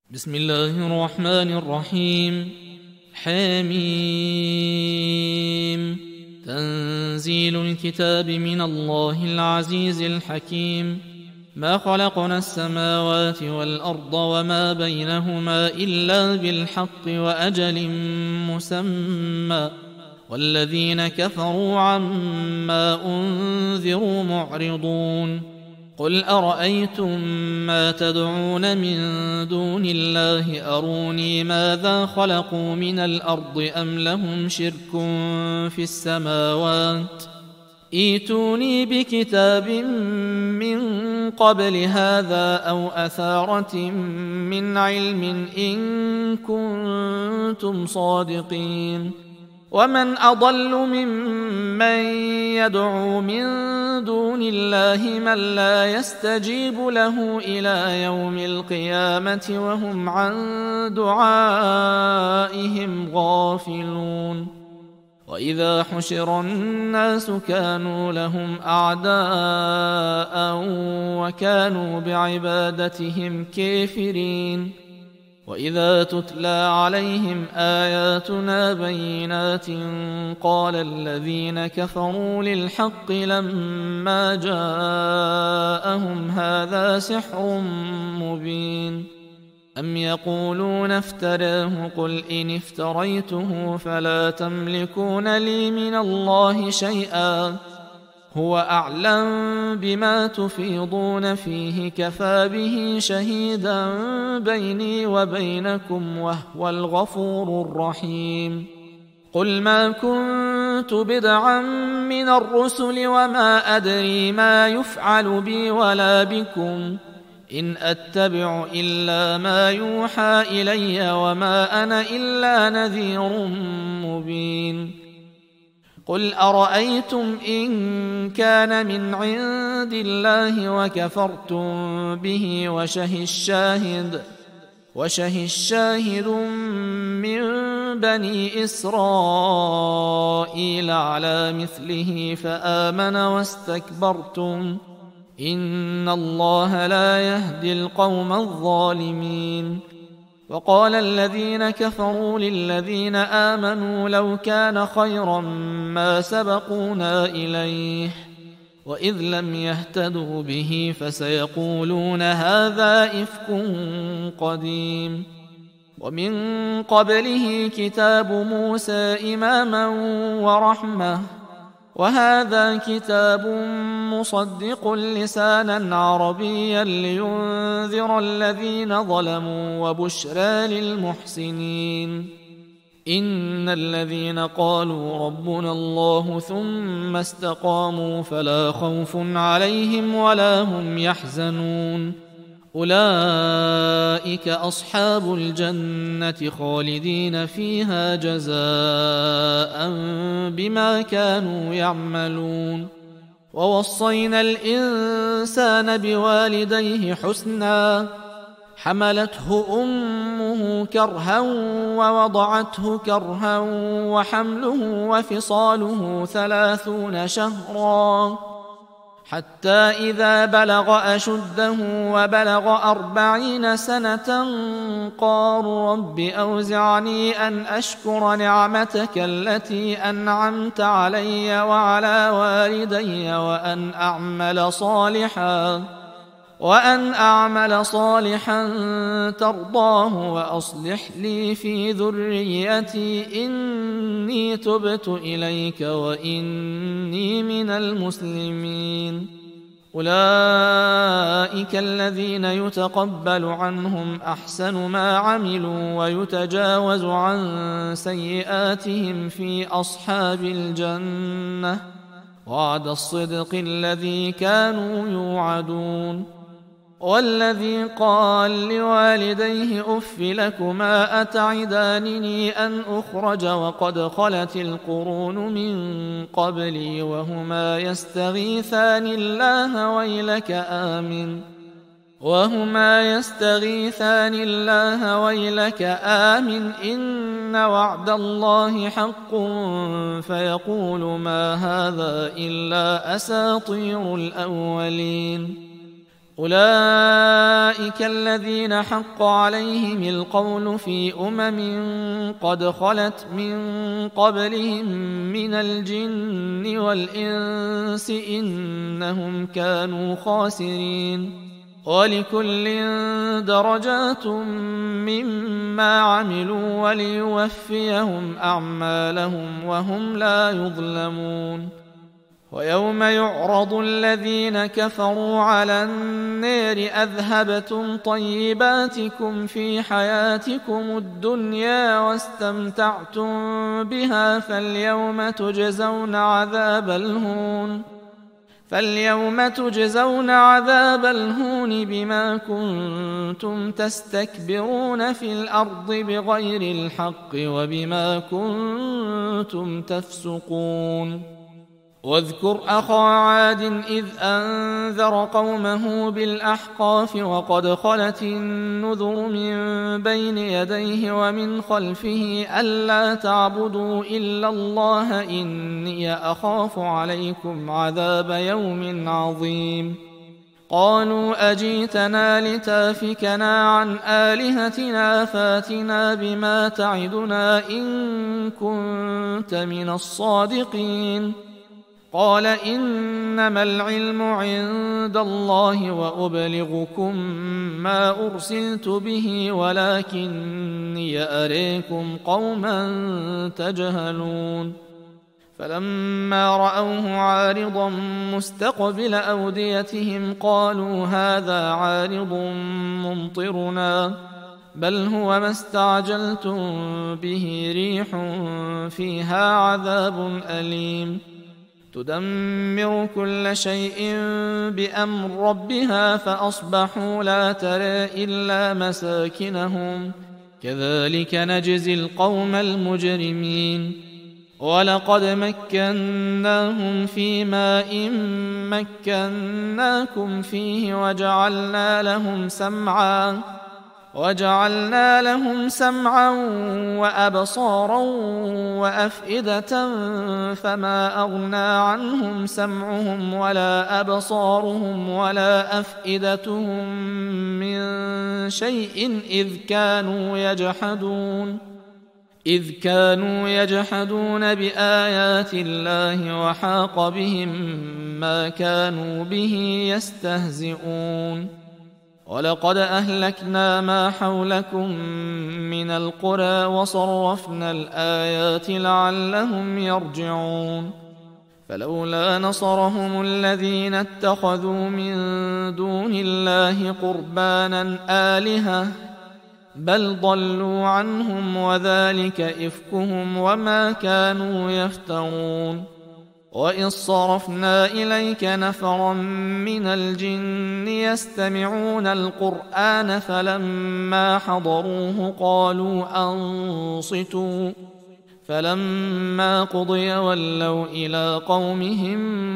بسم الله الرحمن الرحيم. حميم. تنزيل الكتاب من الله العزيز الحكيم. ما خلقنا السماوات والأرض وما بينهما إلا بالحق وأجل مسمى، والذين كفروا عما أنذروا معرضون. قل أرأيتم ما تدعون من دون الله أروني ماذا خلقوا من الأرض أم لهم شرك في السماوات؟ ائتوني بكتاب من قبل هذا أو أثارة من علم إن كنتم صادقين. ومن أضل ممن يدعو من دون الله من لا يستجيب له إلى يوم القيامة وهم عن دعائهم غافلون. وإذا حشر الناس كانوا لهم أعداء وكانوا بعبادتهم كافرين. وإذا تتلى عليهم آياتنا بينات قال الذين كفروا للحق لما جاءهم هذا سحر مبين. أم يقولون افتراه قل إن افتريته فلا تملكون لي من الله شيئا هو أعلم بما تفيضون فيه كفى به شهيدا بيني وبينكم وهو الغفور الرحيم. قل ما كنت بدعا من الرسل وما أدري ما يفعل بي ولا بكم إن أتبع إلا ما يوحى إلي وما أنا إلا نذير مبين. قل أرأيتم إن كان من عند الله وكفرتم به وشهد شاهد من بني إسرائيل على مثله فآمن واستكبرتم إن الله لا يهدي القوم الظالمين. وقال الذين كفروا للذين آمنوا لو كان خيرا ما سبقونا إليه وإذ لم يهتدوا به فسيقولون هذا إفك قديم. ومن قبله كتاب موسى إماما ورحمة وهذا كتاب مصدق لسانا عربيا لينذر الذين ظلموا وبشرى للمحسنين. إن الذين قالوا ربنا الله ثم استقاموا فلا خوف عليهم ولا هم يحزنون أولئك أصحاب الجنة خالدين فيها جزاء بما كانوا يعملون. ووصينا الإنسان بوالديه حسنا حملته أمه كرها ووضعته كرها وحمله وفصاله 30 شهرا حتى إذا بلغ أشده وبلغ 40 سنة قال رب أوزعني أن أشكر نعمتك التي أنعمت علي وعلى والدي وأن أعمل صالحا ترضاه وأصلح لي في ذريتي إني تبت إليك وإني من المسلمين. أولئك الذين يتقبل عنهم أحسن ما عملوا ويتجاوز عن سيئاتهم في أصحاب الجنة وعد الصدق الذي كانوا يوعدون. والذي قال لوالديه أف لكما أتعدانني أن أخرج وقد خلت القرون من قبلي وهما يستغيثان الله ويلك آمن إن وعد الله حق فيقول ما هذا إلا أساطير الأولين. أولئك الذين حق عليهم القول في قد خلت من قبلهم من الجن والإنس إنهم كانوا خاسرين ولكل درجات مما عملوا وليوفيهم أعمالهم وهم لا يظلمون ويوم يعرض الذين كفروا على النار أذهبتم طيباتكم في حياتكم الدنيا واستمتعتم بها فاليوم تجزون عذاب الهون بما كنتم تستكبرون في الأرض بغير الحق وبما كنتم تفسقون واذكر أخا عاد إذ أنذر قومه بالأحقاف وقد خلت النذر من بين يديه ومن خلفه ألا تعبدوا إلا الله إني أخاف عليكم عذاب يوم عظيم قالوا أجيتنا لتافكنا عن آلهتنا فاتنا بما تعدنا إن كنت من الصادقين قال إنما العلم عند الله وأبلغكم ما أرسلت به ولكني أريكم قوما تجهلون فلما رأوه عارضا مستقبل أوديتهم قالوا هذا عارض ممطرنا بل هو ما استعجلتم به ريح فيها عذاب أليم تدمر كل شيء بأمر ربها فأصبحوا لا ترى إلا مساكنهم كذلك نجزي القوم المجرمين ولقد مكناهم في ماء مكناكم فيه وجعلنا لهم سمعا وأبصارا وأفئدة فما أغنى عنهم سمعهم ولا أبصارهم ولا أفئدتهم من شيء إذ كانوا يجحدون بآيات الله وحاق بهم ما كانوا به يستهزئون ولقد أهلكنا ما حولكم من القرى وصرفنا الآيات لعلهم يرجعون فلولا نصرهم الذين اتخذوا من دون الله قربانا آلهة بل ضلوا عنهم وذلك إفكهم وما كانوا يفترون وإذ صرفنا إليك نفرا من الجن يستمعون القرآن فلما حضروه قالوا أنصتوا فلما قضي ولوا إلى قومهم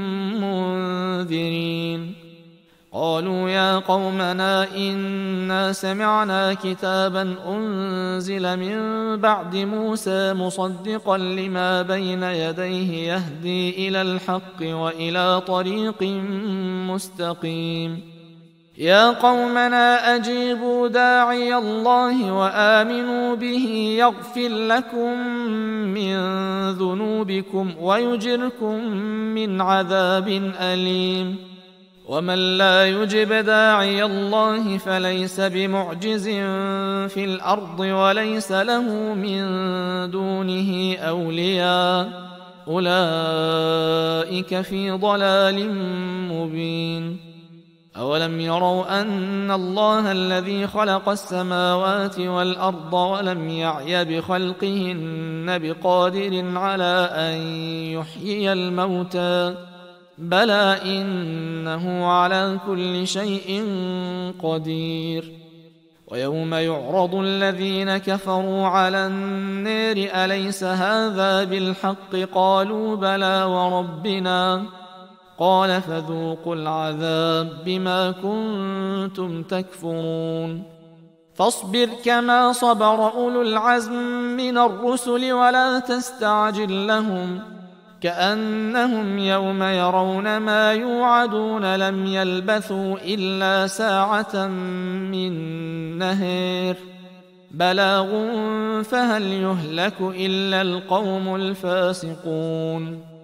منذرين قالوا يا قومنا إنا سمعنا كتابا أنزل من بعد موسى مصدقا لما بين يديه يهدي إلى الحق وإلى طريق مستقيم يا قومنا أجيبوا داعي الله وآمنوا به يغفر لكم من ذنوبكم ويجركم من عذاب أليم ومن لا يجب داعي الله فليس بمعجز في الأرض وليس له من دونه أولياء أولئك في ضلال مبين أولم يروا أن الله الذي خلق السماوات والأرض ولم يعي بخلقهن بقادر على أن يحيي الموتى بلى إنه على كل شيء قدير ويوم يعرض الذين كفروا على النار أليس هذا بالحق قالوا بلى وربنا قال فذوقوا العذاب بما كنتم تكفرون فاصبر كما صبر أولو العزم من الرسل ولا تستعجل لهم كأنهم يوم يرون ما يوعدون لم يلبثوا إلا ساعة من نهار بلاغ فهل يهلك إلا القوم الفاسقون